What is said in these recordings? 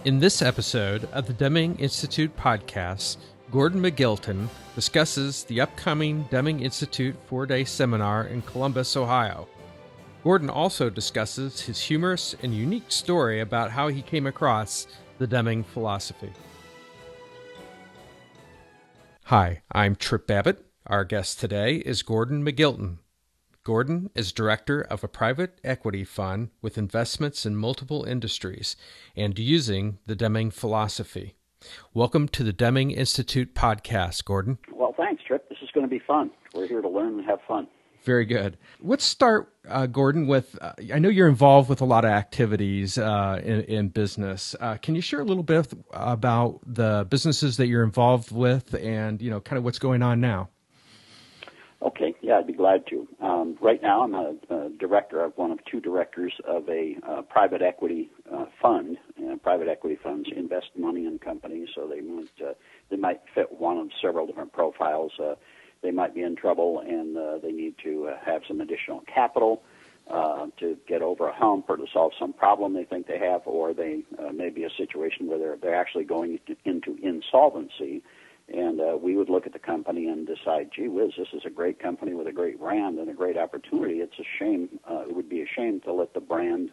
In this episode of the Deming Institute podcast, Gordon McGilton discusses the upcoming Deming Institute 4-day seminar in Columbus, Ohio. Gordon also discusses his humorous and unique story about how he came across the Deming philosophy. Hi, I'm Trip Babbitt. Our guest today is Gordon McGilton. Gordon is director of a private equity fund with investments in multiple industries and using the Deming philosophy. Welcome to the Deming Institute podcast, Gordon. Well, thanks, Trip. This is going to be fun. We're here to learn and have fun. Very good. Let's start, Gordon, with, I know you're involved with a lot of activities in business. Can you share a little bit about the businesses that you're involved with and, kind of what's going on now? Okay, yeah, I'd be glad to. Right now, I'm a director. I'm one of two directors of a private equity fund. Private equity funds invest money in companies, so they might fit one of several different profiles. They might be in trouble, and they need to have some additional capital to get over a hump or to solve some problem they think they have, or they may be a situation where they're actually going into insolvency. And we would look at the company and decide, gee whiz, this is a great company with a great brand and a great opportunity. It's a shame. It would be a shame to let the brand,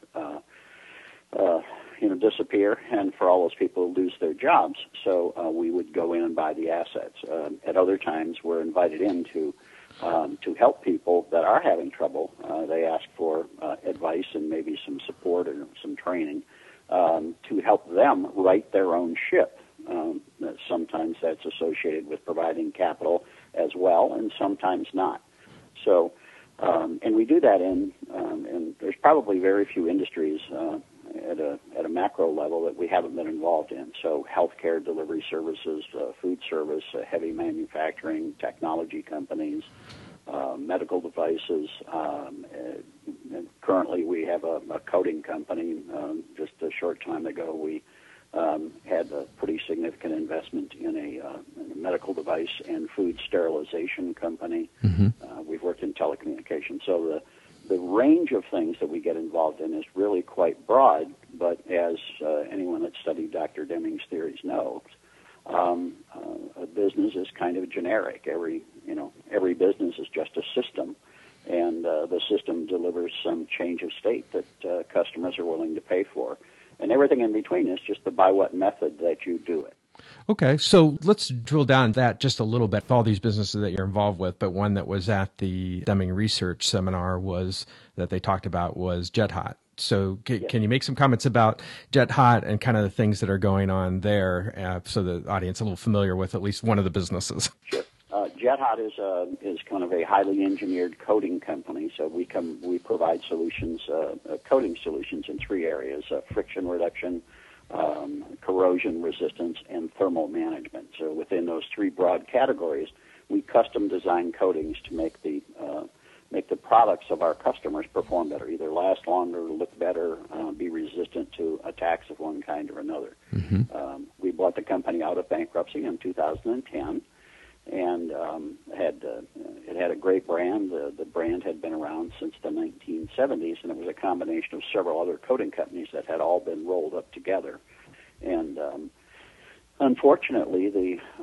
disappear, and for all those people lose their jobs. So we would go in and buy the assets. At other times, we're invited in to help people that are having trouble. They ask for advice and maybe some support and some training to help them right their own ship. Sometimes that's associated with providing capital as well, and sometimes not. So, and we do that and there's probably very few industries at a macro level that we haven't been involved in. So, healthcare delivery services, food service, heavy manufacturing, technology companies, medical devices. And currently, we have a coating company. Just a short time ago, we had a pretty significant investment in a medical device and food sterilization company. Mm-hmm. We've worked in telecommunications. So the range of things that we get involved in is really quite broad, but as anyone that studied Dr. Deming's theories knows, a business is kind of generic. Every business is just a system, and the system delivers some change of state that customers are willing to pay for. And everything in between is just the by what method that you do it. Okay, so let's drill down that just a little bit. All these businesses that you're involved with, but one that was at the Deming Research Seminar that they talked about was Jet Hot. So can you make some comments about Jet Hot and kind of the things that are going on there so the audience is a little familiar with at least one of the businesses? Sure. Jet Hot is kind of a highly engineered coating company. So we provide solutions, coating solutions in three areas: friction reduction, corrosion resistance, and thermal management. So within those three broad categories, we custom design coatings to make the products of our customers perform better, either last longer, look better, be resistant to attacks of one kind or another. Mm-hmm. We bought the company out of bankruptcy in 2010. And it had a great brand. The brand had been around since the 1970s, and it was a combination of several other coating companies that had all been rolled up together. And unfortunately,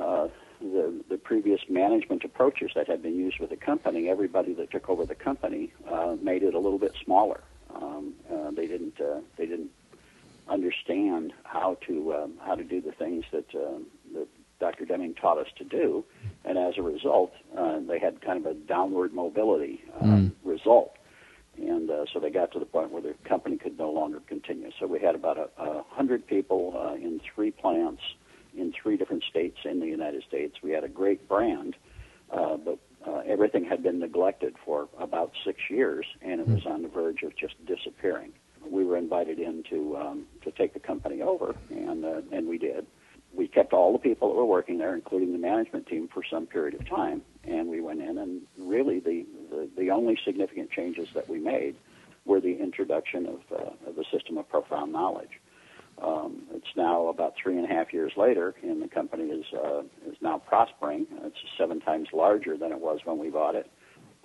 the previous management approaches that had been used with the company, everybody that took over the company made it a little bit smaller. They didn't understand how to do the things that Dr. Deming taught us to do, and as a result, they had kind of a downward mobility result, and so they got to the point where the company could no longer continue. So we had about 100 people in 3 plants in 3 different states in the United States. We had a great brand, but everything had been neglected for about 6 years, and it was on the verge of just disappearing. We were invited in to take the company over, and we did. We kept all the people that were working there, including the management team, for some period of time, and we went in, and really the only significant changes that we made were the introduction of the system of profound knowledge. It's now about 3.5 years later, and the company is now prospering. It's 7 times larger than it was when we bought it.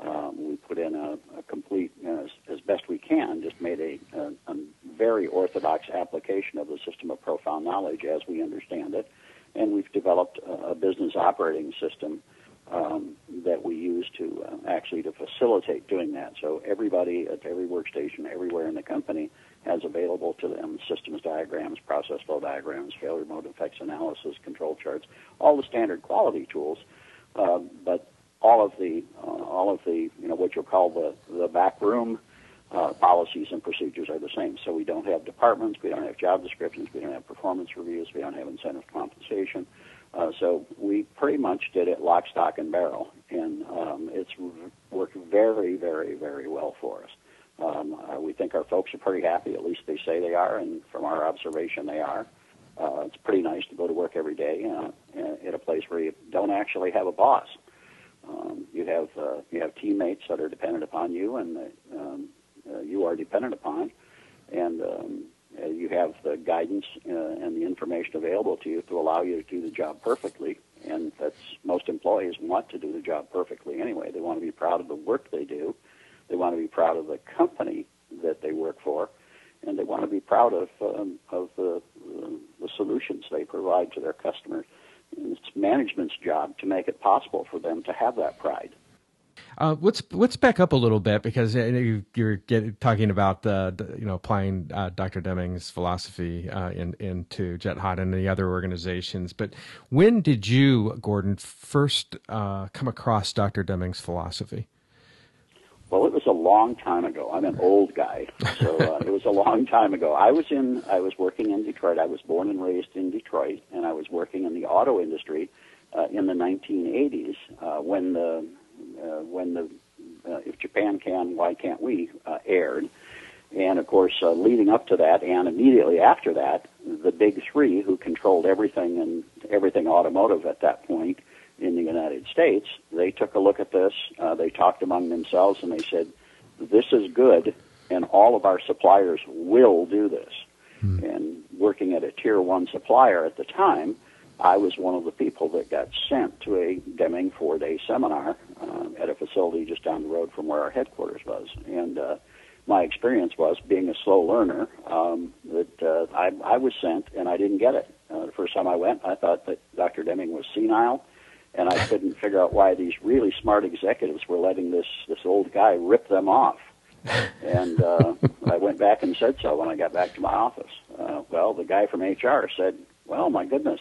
We put in a complete, as best we can, just made a very orthodox application of the system of profound knowledge as we understand it. And we've developed a business operating system that we use to actually to facilitate doing that. So everybody at every workstation, everywhere in the company, has available to them systems diagrams, process flow diagrams, failure mode effects analysis, control charts, all the standard quality tools, but all of the what you'll call the back room policies and procedures are the same. So we don't have departments, we don't have job descriptions, we don't have performance reviews, we don't have incentive compensation. So we pretty much did it lock, stock, and barrel, and it's worked very, very, very well for us. We think our folks are pretty happy, at least they say they are, and from our observation they are. It's pretty nice to go to work every day at a place where you don't actually have a boss. You have teammates that are dependent upon you, and you are dependent upon, and you have the guidance and the information available to you to allow you to do the job perfectly. And that's most employees want to do the job perfectly anyway. They want to be proud of the work they do. They want to be proud of the company that they work for, and they want to be proud of the solutions they provide to their customers. And it's management's job to make it possible for them to have that pride. Let's back up a little bit, because you're talking about applying Dr. Deming's philosophy into Jet Hot and the other organizations. But when did you, Gordon, first come across Dr. Deming's philosophy? Well, it was a long time ago. I'm an old guy, so it was a long time ago. I was working in Detroit. I was born and raised in Detroit, and I was working in the auto industry in the 1980s when the If Japan Can, Why Can't We aired. And, of course, leading up to that and immediately after that, the big three who controlled everything automotive at that point in the United States, they took a look at this. They talked among themselves, and they said, this is good, and all of our suppliers will do this. And working at a Tier 1 supplier at the time, I was one of the people that got sent to a Deming 4-day seminar at a facility just down the road from where our headquarters was. And my experience was, being a slow learner, that I was sent and I didn't get it. The first time I went, I thought that Dr. Deming was senile, and I couldn't figure out why these really smart executives were letting this old guy rip them off. And I went back and said so when I got back to my office. Well, the guy from HR said, well, my goodness,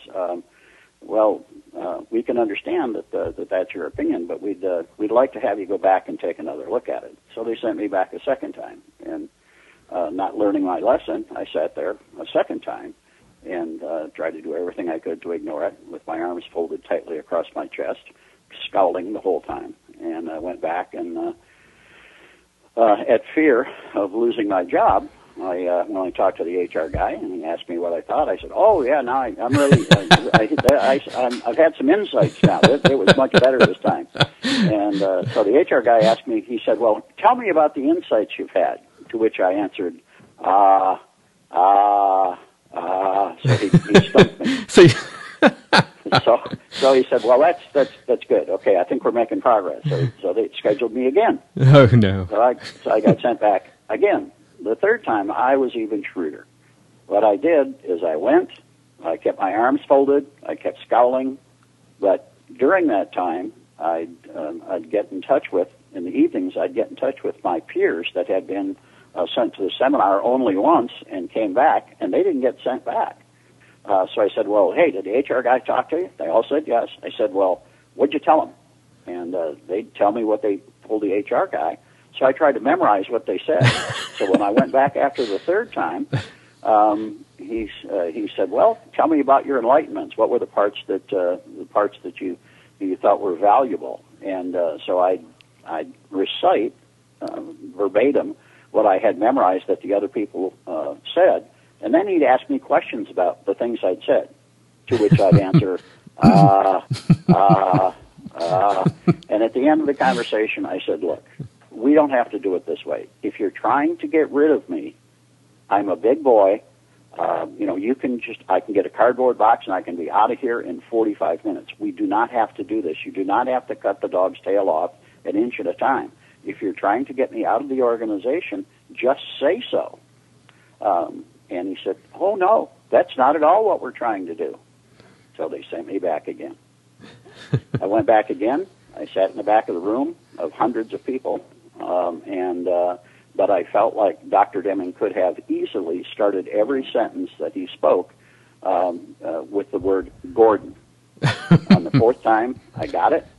we can understand that that's your opinion, but we'd like to have you go back and take another look at it. So they sent me back a second time, and not learning my lesson, I sat there a second time and tried to do everything I could to ignore it, with my arms folded tightly across my chest, scowling the whole time. And I went back, and at fear of losing my job, when I talked to the HR guy and he asked me what I thought, I said, "Oh yeah, now I'm really, I've had some insights now. It was much better this time." And so the HR guy asked me. He said, "Well, tell me about the insights you've had." To which I answered, So he stumped me. So he said, "Well, that's good. Okay, I think we're making progress." So they scheduled me again. Oh no! So I got sent back again. The third time, I was even shrewder. What I did is I went, I kept my arms folded, I kept scowling, but during that time, I'd get in touch with, in the evenings, I'd get in touch with my peers that had been sent to the seminar only once and came back, and they didn't get sent back. So I said, "Well, hey, did the HR guy talk to you?" They all said yes. I said, "Well, what'd you tell him?" And they'd tell me what they told the HR guy. So I tried to memorize what they said. So when I went back after the third time, he said, "Well, tell me about your enlightenments. What were the parts that you thought were valuable?" And so I'd recite verbatim what I had memorized that the other people said, and then he'd ask me questions about the things I'd said, to which I'd answer, and at the end of the conversation, I said, "Look, we don't have to do it this way. If you're trying to get rid of me, I'm a big boy. I can get a cardboard box and I can be out of here in 45 minutes. We do not have to do this. You do not have to cut the dog's tail off an inch at a time. If you're trying to get me out of the organization, just say so. And he said, oh, no, that's not at all what we're trying to do. So they sent me back again. I went back again. I sat in the back of the room of hundreds of people, but I felt like Dr. Deming could have easily started every sentence that he spoke with the word Gordon. On the fourth time, I got it.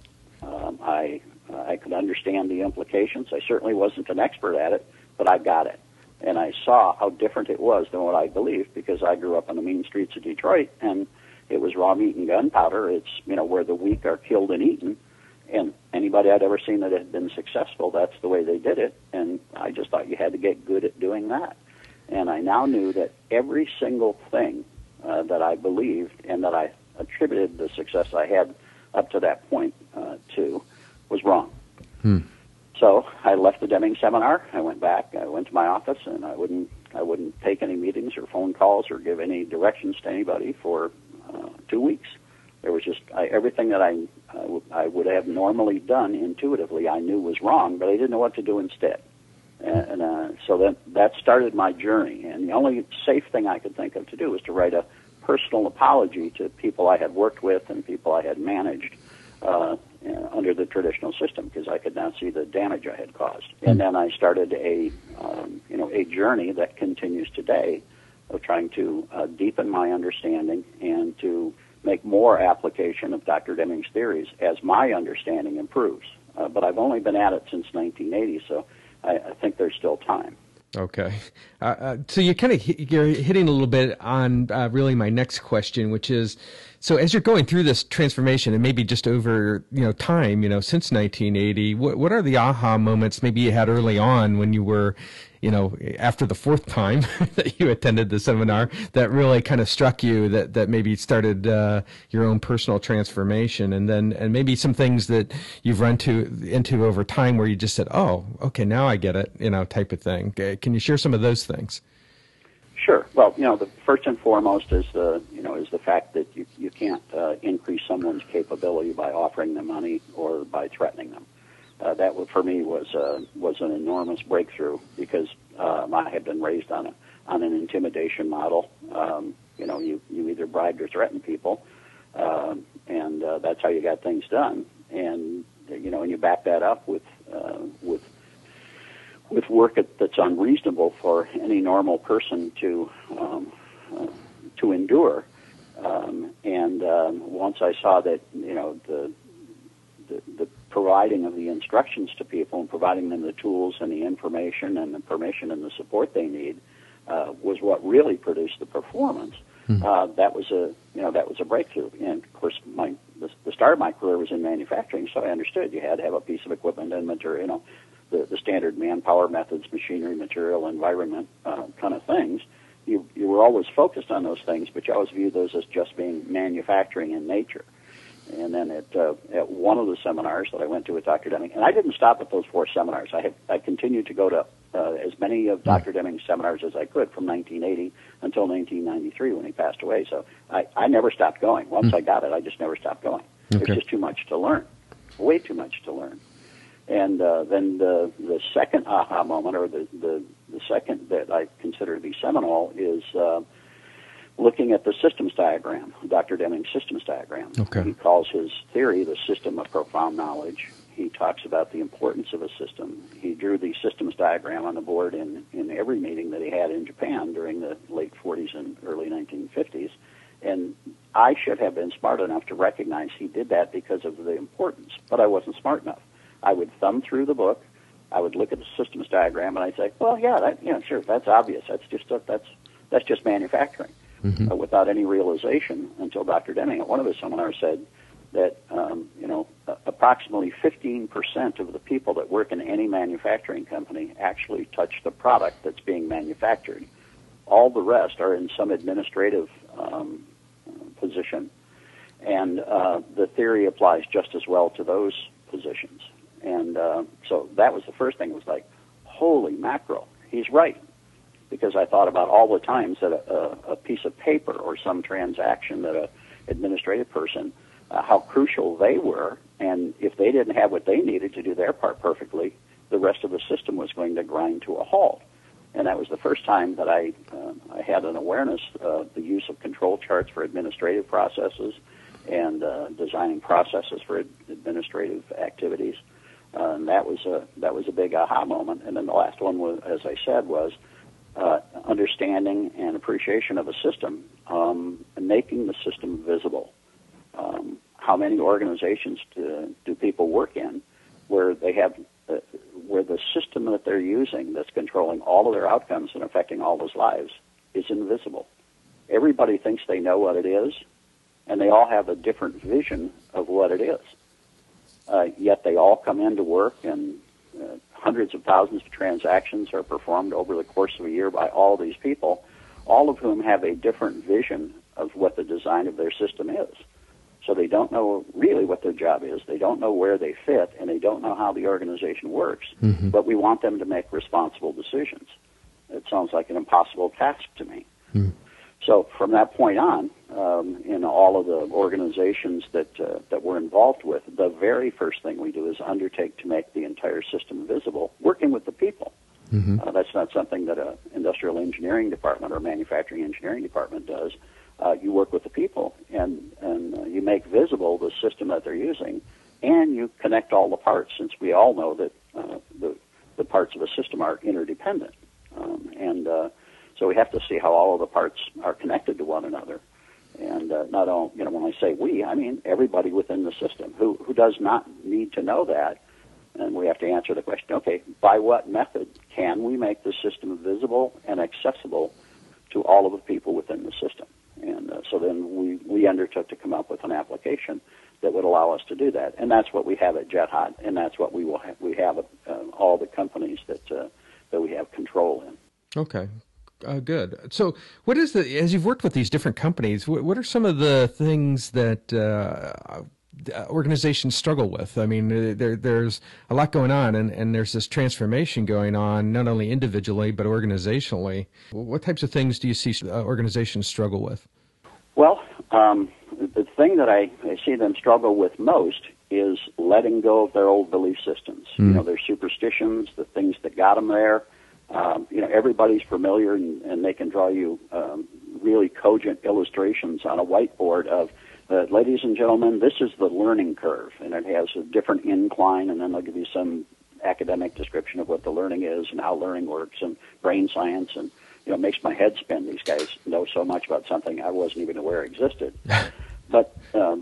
I could understand the implications. I certainly wasn't an expert at it, but I got it. And I saw how different it was than what I believed, because I grew up on the mean streets of Detroit, and it was raw meat and gunpowder. It's, where the weak are killed and eaten. And anybody I'd ever seen that had been successful, that's the way they did it. And I just thought you had to get good at doing that. And I now knew that every single thing that I believed and that I attributed the success I had up to that point to was wrong. So I left the Deming seminar. I went back. I went to my office, and I wouldn't take any meetings or phone calls or give any directions to anybody for 2 weeks. There was just everything that I would have normally done intuitively. I knew was wrong, but I didn't know what to do instead. And so that started my journey. And the only safe thing I could think of to do was to write a personal apology to people I had worked with and people I had managed under the traditional system, because I could now see the damage I had caused. And then I started a journey that continues today of trying to deepen my understanding and to make more application of Dr. Deming's theories as my understanding improves. But I've only been at it since 1980, so I think there's still time. Okay. So you're hitting a little bit on really my next question, which is, so as you're going through this transformation, and maybe just over time, since 1980, what are the aha moments maybe you had early on when you were, after the fourth time that you attended the seminar, that really kind of struck you, that maybe started your own personal transformation, and maybe some things that you've run into over time where you just said, oh, okay, now I get it, type of thing. Can you share some of those things? Sure. Well, the first and foremost is the fact that you can't increase someone's capability by offering them money or by threatening them. That for me was an enormous breakthrough, because I had been raised on an intimidation model. You either bribed or threatened people, and that's how you got things done. And and you back that up with work that's unreasonable for any normal person to endure. Once I saw that the providing of the instructions to people and providing them the tools and the information and the permission and the support they need was what really produced the performance. That was a breakthrough. And of course, the start of my career was in manufacturing, so I understood you had to have a piece of equipment and material, the standard manpower methods, machinery, material, environment kind of things. You were always focused on those things, but you always viewed those as just being manufacturing in nature. And then at one of the seminars that I went to with Dr. Deming, and I didn't stop at those 4 seminars. I continued to go to as many of Dr. Deming's seminars as I could from 1980 until 1993 when he passed away. So I never stopped going. Once I got it, I just never stopped going. Okay. There's just too much to learn, way too much to learn. And then the second aha moment, or the second that I consider to be seminal, is looking at the systems diagram, Dr. Deming's systems diagram. Okay. He calls his theory the system of profound knowledge. He talks about the importance of a system. He drew the systems diagram on the board in every meeting that he had in Japan during the late 40s and early 1950s. And I should have been smart enough to recognize he did that because of the importance, but I wasn't smart enough. I would thumb through the book, I would look at the systems diagram, and I'd say, well, yeah, sure, that's obvious. That's just manufacturing. Without any realization until Dr. Deming at one of his seminars said that approximately 15% of the people that work in any manufacturing company actually touch the product that's being manufactured. All the rest are in some administrative position, and the theory applies just as well to those positions. And so that was the first thing. It was like, holy mackerel, he's right. Because I thought about all the times that a piece of paper or some transaction that an administrative person how crucial they were, and if they didn't have what they needed to do their part perfectly, the rest of the system was going to grind to a halt. And that was the first time that I had an awareness of the use of control charts for administrative processes and designing processes for administrative activities. And that was a big aha moment. And then the last one was, as I said, was understanding and appreciation of a system and making the system visible. How many organizations do people work in where they have where the system that they're using that's controlling all of their outcomes and affecting all those lives is invisible? Everybody thinks they know what it is, and they all have a different vision of what it is. Yet they all come into work, and hundreds of thousands of transactions are performed over the course of a year by all these people, all of whom have a different vision of what the design of their system is. So they don't know really what their job is. They don't know where they fit, and they don't know how the organization works. Mm-hmm. But we want them to make responsible decisions. It sounds like an impossible task to me. Mm. So from that point on, in all of the organizations that we're involved with, the very first thing we do is undertake to make the entire system visible, working with the people. Mm-hmm. That's not something that an industrial engineering department or manufacturing engineering department does. You work with the people, and you make visible the system that they're using, and you connect all the parts, since we all know that the parts of a system are interdependent. So we have to see how all of the parts are connected to one another. And not all, when I say we, I mean everybody within the system who does not need to know that. And we have to answer the question, okay, by what method can we make the system visible and accessible to all of the people within the system? And so then we undertook to come up with an application that would allow us to do that. And that's what we have at Jet Hot, and that's what we will have. We have all the companies that we have control in. Okay. Good. So what is as you've worked with these different companies, what are some of the things that organizations struggle with? I mean, there's a lot going on, and there's this transformation going on, not only individually, but organizationally. What types of things do you see organizations struggle with? Well, the thing that I see them struggle with most is letting go of their old belief systems. Mm. Their superstitions, the things that got them there. Everybody's familiar, and they can draw you really cogent illustrations on a whiteboard of, ladies and gentlemen, this is the learning curve, and it has a different incline, and then they'll give you some academic description of what the learning is and how learning works and brain science, and it makes my head spin. These guys know so much about something I wasn't even aware existed. But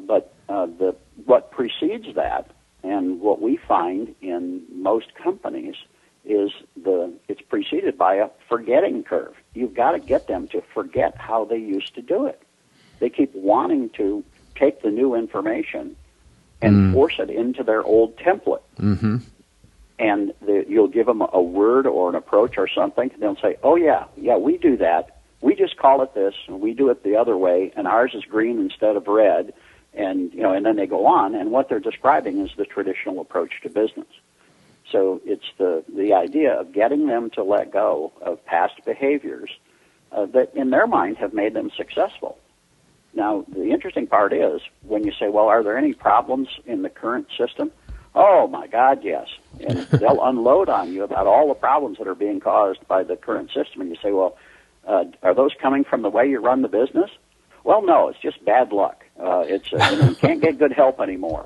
what precedes that, and what we find in most companies, is it's preceded by a forgetting curve. You've got to get them to forget how they used to do it. They keep wanting to take the new information and force it into their old template. Mm-hmm. And you'll give them a word or an approach or something, and they'll say, oh, yeah, we do that. We just call it this, and we do it the other way, and ours is green instead of red. And then they go on, and what they're describing is the traditional approach to business. So it's the idea of getting them to let go of past behaviors that, in their mind, have made them successful. Now, the interesting part is when you say, well, are there any problems in the current system? Oh, my God, yes. And they'll unload on you about all the problems that are being caused by the current system. And you say, well, are those coming from the way you run the business? Well, no, it's just bad luck. You can't get good help anymore.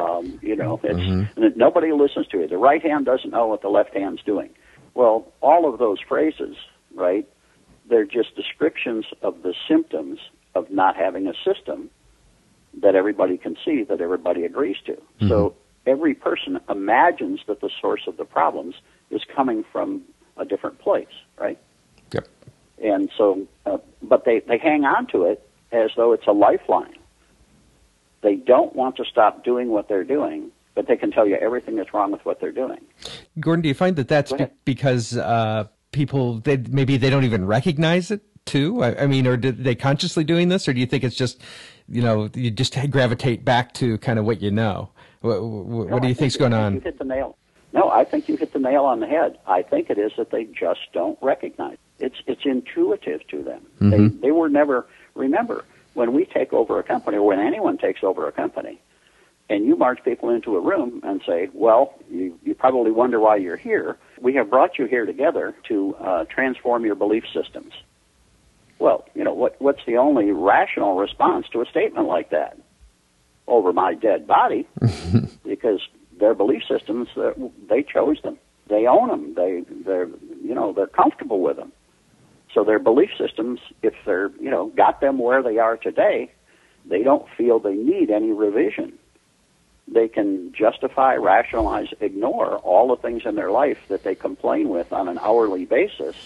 Nobody listens to you. The right hand doesn't know what the left hand's doing. Well, all of those phrases, right, they're just descriptions of the symptoms of not having a system that everybody can see, that everybody agrees to. Mm-hmm. So every person imagines that the source of the problems is coming from a different place, right? Yep. And so, but they hang on to it as though it's a lifeline. They don't want to stop doing what they're doing, but they can tell you everything that's wrong with what they're doing. Gordon, do you find that that's because people, maybe they don't even recognize it too? I mean, or did they consciously doing this, or do you think it's just, you just gravitate back to kind of what you know? What do you think's going on? You hit the nail. No, I think you hit the nail on the head. I think it is that they just don't recognize it. It's intuitive to them. Mm-hmm. They were never, remember, when we take over a company, or when anyone takes over a company, and you march people into a room and say, well, you probably wonder why you're here. We have brought you here together to transform your belief systems. Well, what's the only rational response to a statement like that? Over my dead body, because their belief systems, they chose them. They own them. They're comfortable with them. So their belief systems, if they're, got them where they are today, they don't feel they need any revision. They can justify, rationalize, ignore all the things in their life that they complain with on an hourly basis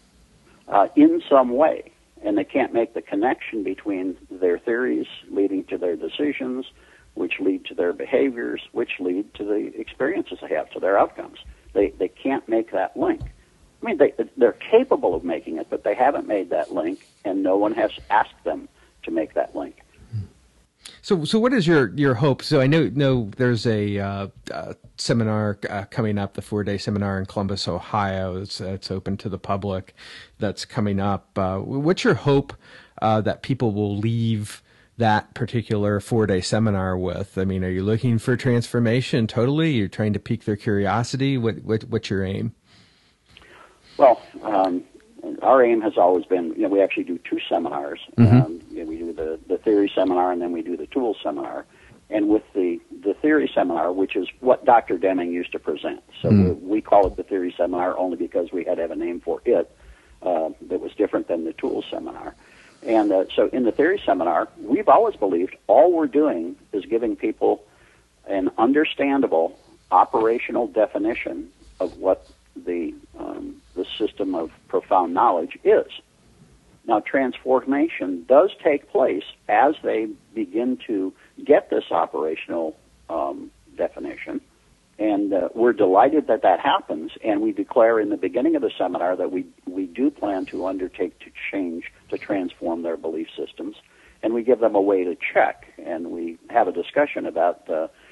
in some way. And they can't make the connection between their theories leading to their decisions, which lead to their behaviors, which lead to the experiences they have, to their outcomes. They can't make that link. I mean, they're capable of making it, but they haven't made that link, and no one has asked them to make that link. So what is your hope? So I know there's a seminar coming up, the 4-day seminar in Columbus, Ohio. It's open to the public. That's coming up. What's your hope that people will leave that particular 4-day seminar with? I mean, are you looking for transformation totally? You're trying to pique their curiosity? What's your aim? Well, our aim has always been, we actually do 2 seminars. Mm-hmm. We do the theory seminar, and then we do the tools seminar. And with the theory seminar, which is what Dr. Deming used to present. So we call it the theory seminar only because we had to have a name for it that was different than the tools seminar. And so in the theory seminar, we've always believed all we're doing is giving people an understandable operational definition of what the system of profound knowledge is. Now, transformation does take place as they begin to get this operational definition, and we're delighted that happens, and we declare in the beginning of the seminar that we do plan to undertake to change, to transform their belief systems, and we give them a way to check, and we have a discussion about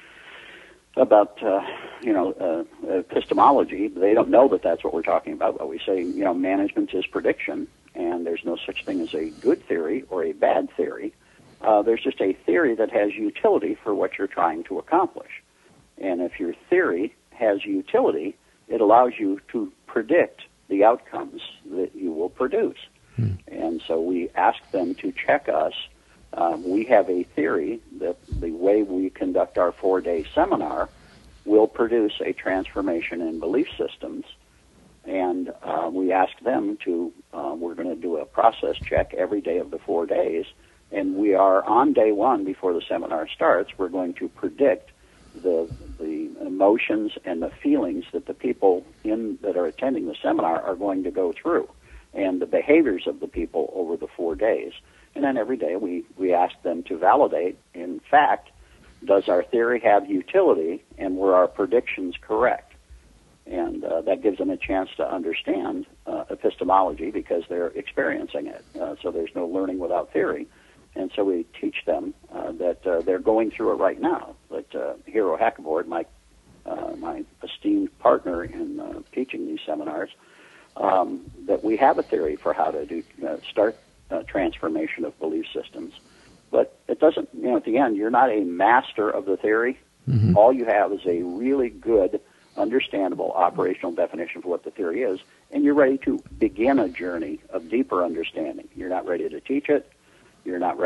epistemology. They don't know that that's what we're talking about, but we say, management is prediction, and there's no such thing as a good theory or a bad theory. There's just a theory that has utility for what you're trying to accomplish. And if your theory has utility, it allows you to predict the outcomes that you will produce. And so we ask them to check us. We have a theory that the way we conduct our 4-day seminar will produce a transformation in belief systems. And we ask them to, we're going to do a process check every day of the 4 days. And we are on day 1 before the seminar starts, we're going to predict the emotions and the feelings that the people that are attending the seminar are going to go through, and the behaviors of the people over the 4 days. And then every day we ask them to validate, in fact, does our theory have utility, and were our predictions correct? And that gives them a chance to understand epistemology because they're experiencing it. So there's no learning without theory. And so we teach them that they're going through it right now. But Hero Hackaboard, my esteemed partner in teaching these seminars, that we have a theory for how to start transformation of belief systems. But it doesn't, at the end, you're not a master of the theory. Mm-hmm. All you have is a really good, understandable operational definition for what the theory is, and you're ready to begin a journey of deeper understanding. You're not ready to teach it. You're not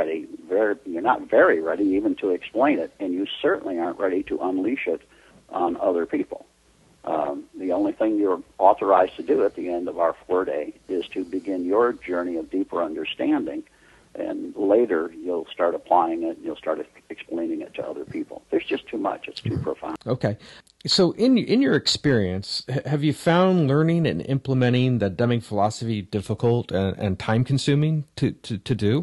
very ready even to explain it, and you certainly aren't ready to unleash it on other people. The only thing you're authorized to do at the end of our 4-day is to begin your journey of deeper understanding, and later you'll start applying it, you'll start explaining it to other people. There's just too much. It's too profound. Okay. So in your experience, have you found learning and implementing the Deming philosophy difficult and time-consuming to do?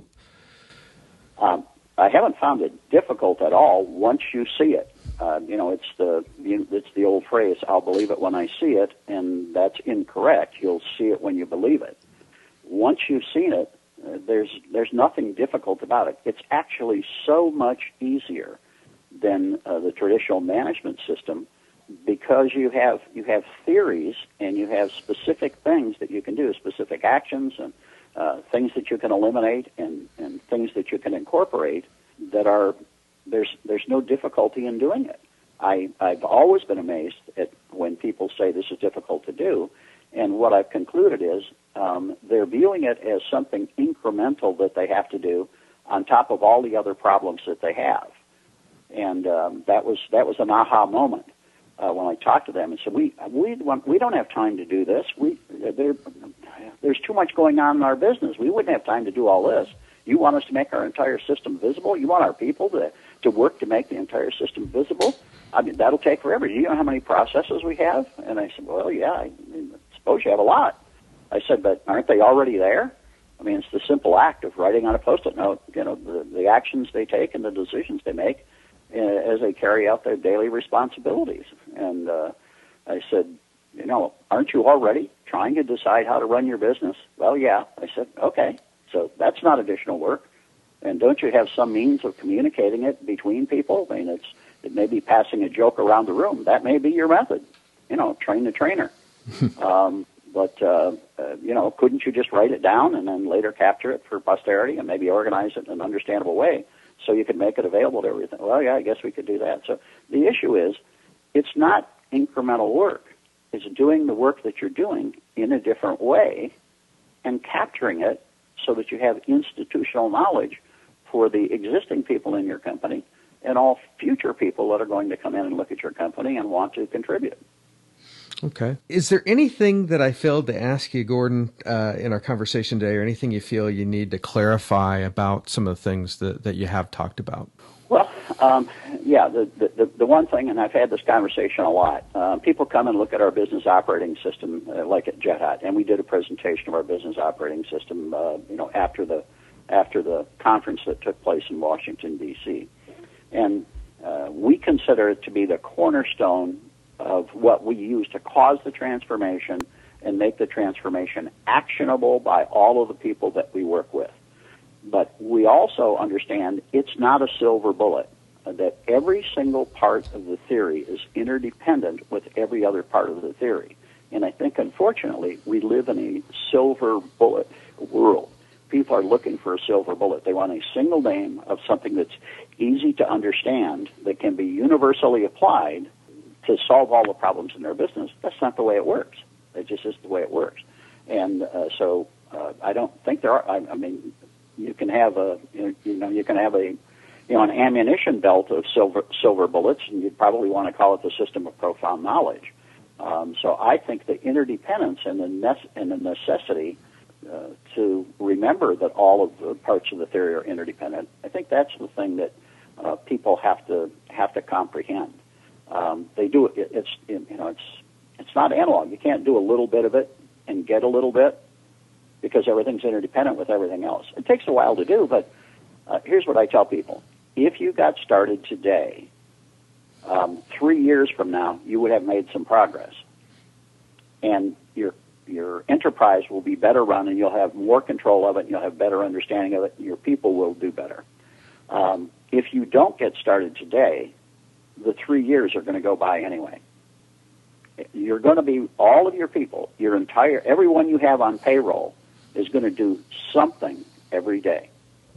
I haven't found it difficult at all once you see it. It's the old phrase, I'll believe it when I see it, and that's incorrect. You'll see it when you believe it. Once you've seen it, there's nothing difficult about it. It's actually so much easier than the traditional management system because you have theories and you have specific things that you can do, specific actions and things that you can eliminate and things that you can incorporate that are there's no difficulty in doing it. I've always been amazed at when people say this is difficult to do, and what I've concluded is they're viewing it as something incremental that they have to do on top of all the other problems that they have. And that was an aha moment when I talked to them and said, we don't have time to do this. There's too much going on in our business. We wouldn't have time to do all this. You want us to make our entire system visible? You want our people to work to make the entire system visible? I mean, that'll take forever. Do you know how many processes we have? And I said, well, yeah, I suppose you have a lot. I said, but aren't they already there? I mean, it's the simple act of writing on a Post-it note, the actions they take and the decisions they make as they carry out their daily responsibilities. And I said, aren't you already trying to decide how to run your business? Well, yeah. I said, okay, so that's not additional work. And don't you have some means of communicating it between people? I mean, it may be passing a joke around the room. That may be your method, train the trainer. But couldn't you just write it down and then later capture it for posterity and maybe organize it in an understandable way so you could make it available to everything? Well, yeah, I guess we could do that. So the issue is it's not incremental work. It's doing the work that you're doing in a different way and capturing it so that you have institutional knowledge for the existing people in your company and all future people that are going to come in and look at your company and want to contribute. Okay. Is there anything that I failed to ask you, Gordon, in our conversation today, or anything you feel you need to clarify about some of the things that you have talked about? Well, yeah, the one thing, and I've had this conversation a lot, people come and look at our business operating system, like at Jet Hot, and we did a presentation of our business operating system, after the conference that took place in Washington, D.C. And we consider it to be the cornerstone of what we use to cause the transformation and make the transformation actionable by all of the people that we work with. But we also understand it's not a silver bullet, that every single part of the theory is interdependent with every other part of the theory. And I think, unfortunately, we live in a silver bullet world. People are looking for a silver bullet. They want a single name of something that's easy to understand, that can be universally applied to solve all the problems in their business. That's not the way it works. It just is the way it works. And so I don't think there are. I mean, you can have an ammunition belt of silver bullets, and you'd probably want to call it the system of profound knowledge. So I think the interdependence and the necessity to remember that all of the parts of the theory are interdependent. I think that's the thing that people have to comprehend. They do it. It's not analog. You can't do a little bit of it and get a little bit because everything's interdependent with everything else. It takes a while to do, but here's what I tell people: if you got started today, 3 years from now, you would have made some progress, and your enterprise will be better run, and you'll have more control of it, and you'll have better understanding of it, and your people will do better. If you don't get started today, the 3 years are going to go by anyway. You're going to be, all of your people, everyone you have on payroll is going to do something every day.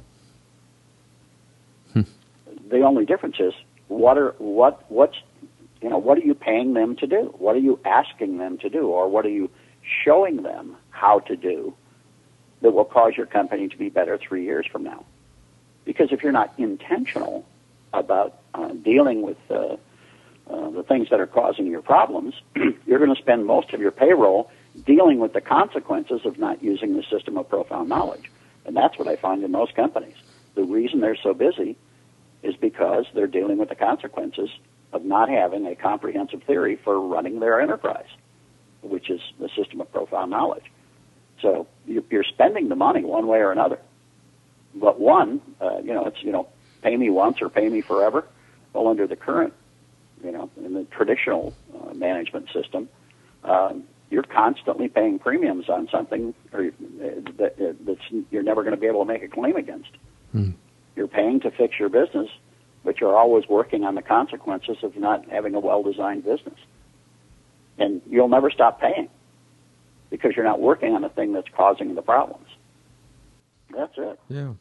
The only difference is what are you paying them to do? What are you asking them to do? Or what are you showing them how to do that will cause your company to be better 3 years from now? Because if you're not intentional about dealing with the things that are causing your problems, you're going to spend most of your payroll dealing with the consequences of not using the system of profound knowledge. And that's what I find in most companies. The reason they're so busy is because they're dealing with the consequences of not having a comprehensive theory for running their enterprise, which is the system of profound knowledge. So you're spending the money one way or another. But one, it's, pay me once or pay me forever. Well, under the current, in the traditional management system, you're constantly paying premiums on something that's you're never going to be able to make a claim against. You're paying to fix your business, but you're always working on the consequences of not having a well-designed business. And you'll never stop paying because you're not working on the thing that's causing the problems. That's it. Yeah.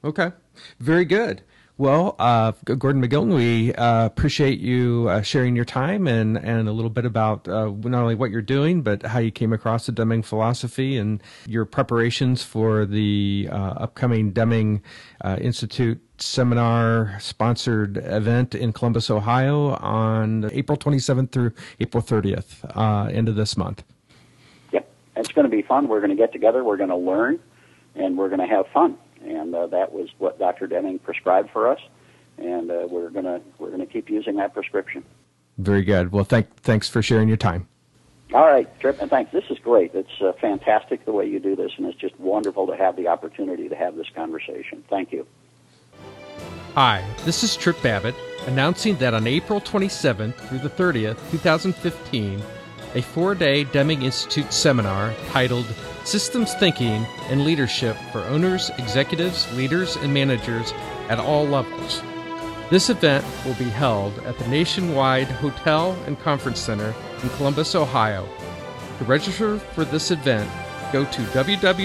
Okay. Very good. Well, Gordon McGilton, we appreciate you sharing your time and a little bit about not only what you're doing, but how you came across the Deming philosophy and your preparations for the upcoming Deming Institute seminar sponsored event in Columbus, Ohio on April 27th through April 30th, end of this month. Yep. It's going to be fun. We're going to get together. We're going to learn, and we're going to have fun. And that was what Dr. Deming prescribed for us, and we're gonna keep using that prescription. Very good. Well, thanks for sharing your time. All right, Trip, and thanks. This is great. It's fantastic the way you do this, and it's just wonderful to have the opportunity to have this conversation. Thank you. Hi, this is Trip Babbitt, announcing that on April 27th through the 30th, 2015, a 4-day Deming Institute seminar titled Systems Thinking and Leadership for Owners, Executives, Leaders, and Managers at All Levels. This event will be held at the Nationwide Hotel and Conference Center in Columbus, Ohio. To register for this event, go to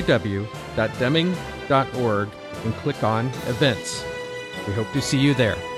www.deming.org and click on Events. We hope to see you there.